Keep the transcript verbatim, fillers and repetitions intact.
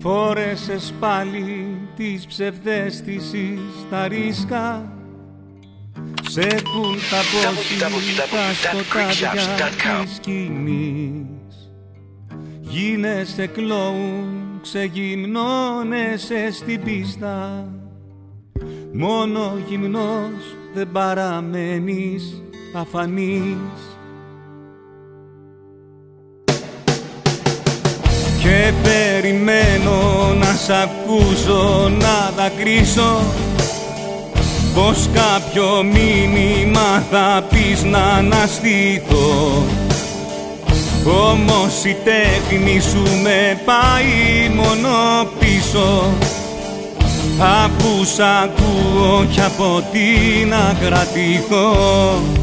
Φόρεσες πάλι της ψευδαίσθησης τα ρίσκα. Σε έχουν ταπώσει τα σκοτάδια της σκηνής. Γίνεσαι κλόουν, ξεγυμνώνεσαι στην πίστα. Μόνο γυμνός δεν παραμένεις αφανής. Και περιμένω να σ' ακούσω να δακρύσω, πως κάποιο μήνυμα θα πεις να αναστηθώ. Όμως η τέχνη σου με πάει μόνο πίσω. Απ' που σ' ακούω κι από τι να κρατηθώ.